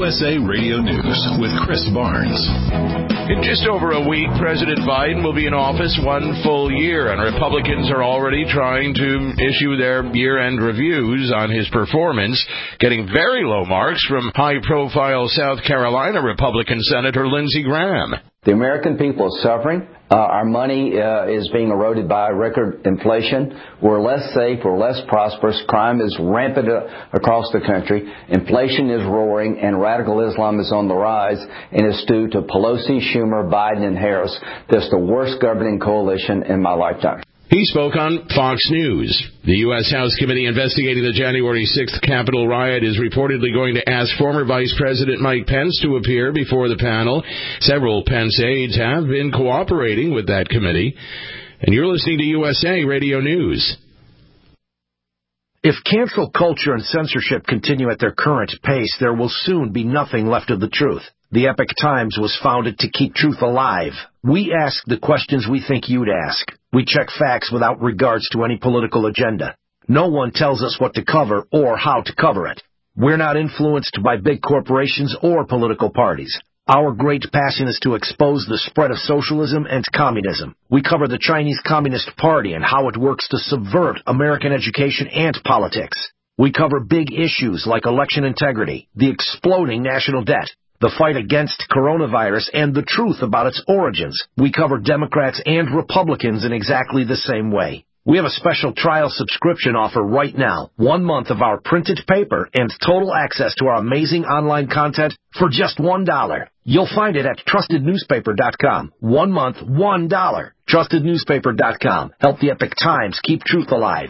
USA Radio News with Chris Barnes. In just over a week, President Biden will be in office 1 full year, and Republicans are already trying to issue their year-end reviews on his performance, getting very low marks from high-profile South Carolina Republican Senator Lindsey Graham. The American people are suffering. Our money is being eroded by record inflation. We're less safe. We're less prosperous. Crime is rampant across the country. Inflation is roaring, and radical Islam is on the rise, and it's due to Pelosi, Schumer, Biden, and Harris. That's the worst governing coalition in my lifetime. He spoke on Fox News. The U.S. House Committee investigating the January 6th Capitol riot is reportedly going to ask former Vice President Mike Pence to appear before the panel. Several Pence aides have been cooperating with that committee. And you're listening to USA Radio News. If cancel culture and censorship continue at their current pace, there will soon be nothing left of the truth. The Epoch Times was founded to keep truth alive. We ask the questions we think you'd ask. We check facts without regards to any political agenda. No one tells us what to cover or how to cover it. We're not influenced by big corporations or political parties. Our great passion is to expose the spread of socialism and communism. We cover the Chinese Communist Party and how it works to subvert American education and politics. We cover big issues like election integrity, the exploding national debt, the fight against coronavirus, and the truth about its origins. We cover Democrats and Republicans in exactly the same way. We have a special trial subscription offer right now. 1 month of our printed paper and total access to our amazing online content for just $1. You'll find it at TrustedNewspaper.com. 1 month, $1. TrustedNewspaper.com. Help the Epoch Times keep truth alive.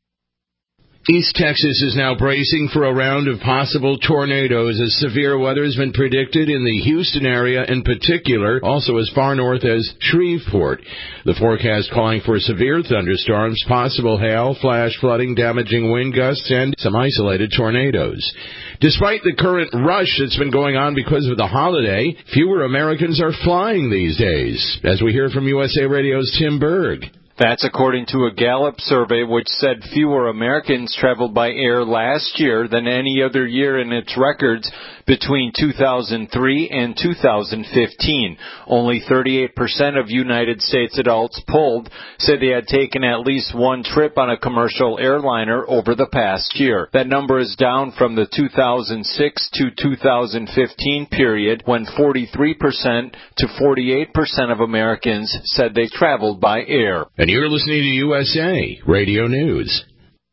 East Texas is now bracing for a round of possible tornadoes as severe weather has been predicted in the Houston area in particular, also as far north as Shreveport. The forecast calling for severe thunderstorms, possible hail, flash flooding, damaging wind gusts, and some isolated tornadoes. Despite the current rush that's been going on because of the holiday, fewer Americans are flying these days, as we hear from USA Radio's Tim Berg. That's according to a Gallup survey which said fewer Americans traveled by air last year than any other year in its records between 2003 and 2015. Only 38% of United States adults polled said they had taken at least one trip on a commercial airliner over the past year. That number is down from the 2006 to 2015 period when 43% to 48% of Americans said they traveled by air. And you're listening to USA Radio News.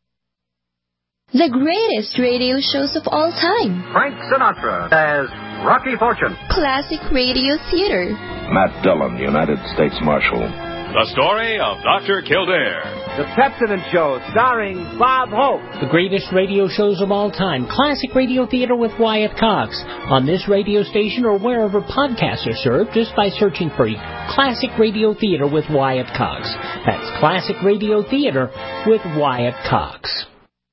The greatest radio shows of all time. Frank Sinatra as Rocky Fortune. Classic radio theater. Matt Dillon, United States Marshal. The story of Dr. Kildare. The Pepsodent Show, starring Bob Hope. The greatest radio shows of all time. Classic radio theater with Wyatt Cox. On this radio station or wherever podcasts are served, just by searching for Classic Radio Theater with Wyatt Cox. That's Classic Radio Theater with Wyatt Cox.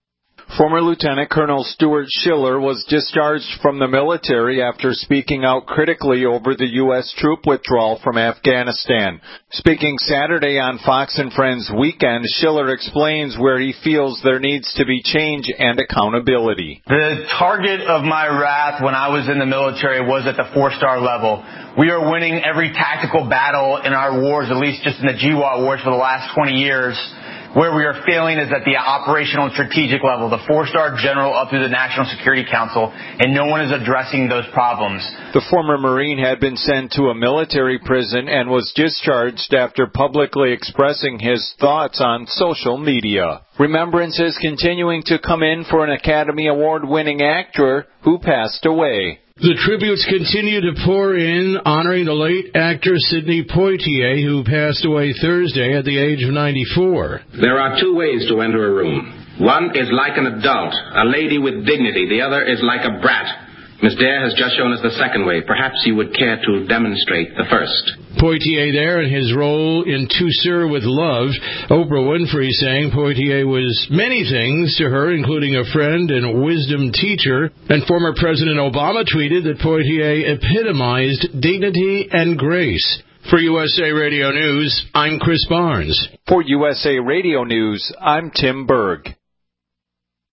Former Lieutenant Colonel Stuart Schiller was discharged from the military after speaking out critically over the U.S. troop withdrawal from Afghanistan. Speaking Saturday on Fox and Friends Weekend, Schiller explains where he feels there needs to be change and accountability. The target of my wrath when I was in the military was at the 4-star level. We are winning every tactical battle in our wars, at least just in the GWOT wars for the last 20 years. Where we are failing is at the operational and strategic level, the 4-star general up through the National Security Council, and no one is addressing those problems. The former Marine had been sent to a military prison and was discharged after publicly expressing his thoughts on social media. Remembrance is continuing to come in for an Academy Award-winning actor who passed away. The tributes continue to pour in, honoring the late actor Sidney Poitier, who passed away Thursday at the age of 94. There are two ways to enter a room. One is like an adult, a lady with dignity. The other is like a brat. Miss Dare has just shown us the second way. Perhaps you would care to demonstrate the first. Poitier there in his role in To Sir with Love. Oprah Winfrey saying Poitier was many things to her, including a friend and wisdom teacher. And former President Obama tweeted that Poitier epitomized dignity and grace. For USA Radio News, I'm Chris Barnes. For USA Radio News, I'm Tim Berg.